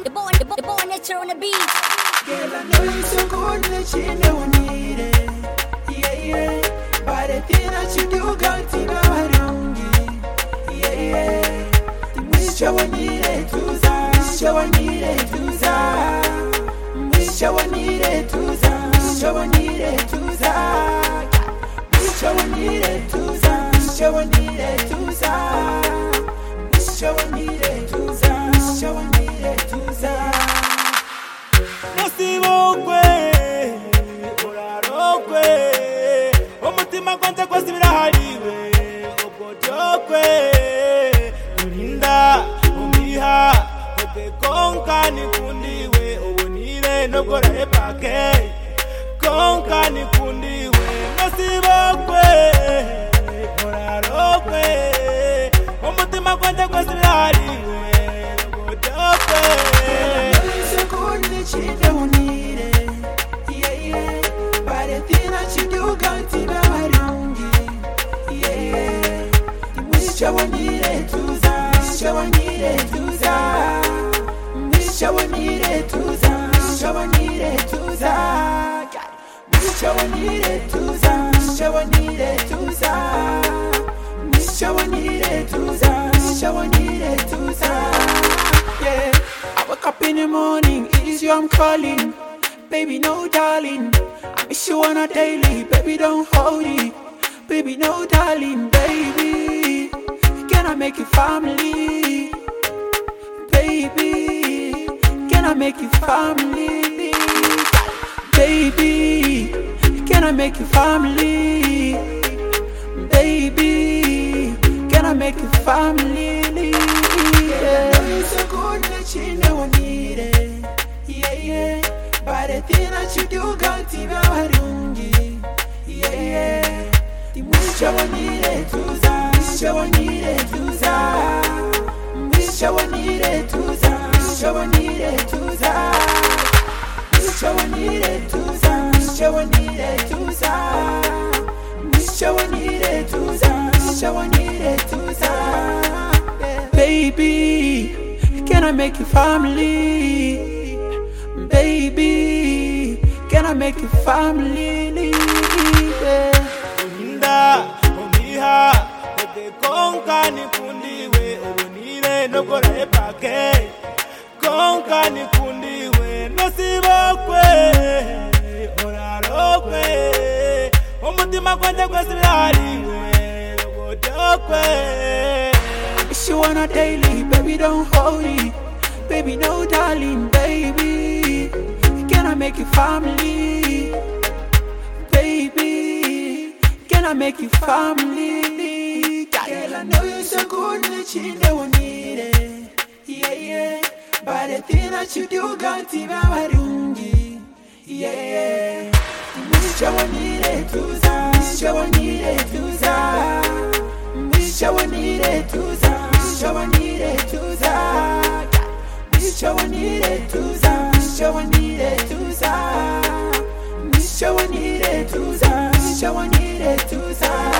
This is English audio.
the boy nature on the beat. Girl, I know you so good that you never need it. Yeah, yeah. But the thing that you do got to know around you. Yeah, yeah. The wish I would need it to that. Wish I would need it to that. Wish I would need it to that. Wish I would need it to that. Wish I would need it to that. Wish I would need it to that. Wish I would need it to that. Wish I would need it to that. Umutima kwanje kwose birahariwe obodyokwe urinda umiha konka nikundiwe ubonire nogora epake konka nikundiwe nasibokwe orarokwe umutima kwanje kwose birahariwe obodyokwe I want it to that. I want it to that. I want it to that. I want it to that. I want it to that. I want it to that. I want it to that. I want it to that. Yeah. I wake up in the morning, it is you I'm calling. Baby, no darling, I miss you on a daily. Baby, don't hold it. Baby, no darling, baby. Can I make you family? Baby, can I make you family? Baby, can I make you family? Baby, can I make you family? Yeah. I know you so good that you never need it. Yeah, yeah. But the thing that you do got to know around you. Yeah, yeah. The wish I would need it to that. Wish I would need it to that. Wish I would need it to that. Wish I would need it to that. Wish I would need it to that. Wish I would need it to that. Wish I would need it to that. Wish I would need it to that. Baby, can I make you family? Baby, can I make you family? Umiha konka nikundiwe ubonire nogora epake konka nikundiwe nasibokwe orarokwe umutima kwanje kwose birahariwe obodyokwe If you want a daily, baby, don't hold it. Baby, no darling, baby. Can I make you family? Baby, can I make you family? Girl, I know you're so good that you never need it. Yeah, yeah. But the thing that you do got to know around you. Yeah, yeah. Wish I would need it to that. Wish I would need it to that. Wish I would need it to that. Wish I would need it to that. Wish I would need it to that. Wish I would need it to that. Wish I would need it to that. Wish I would need it to that.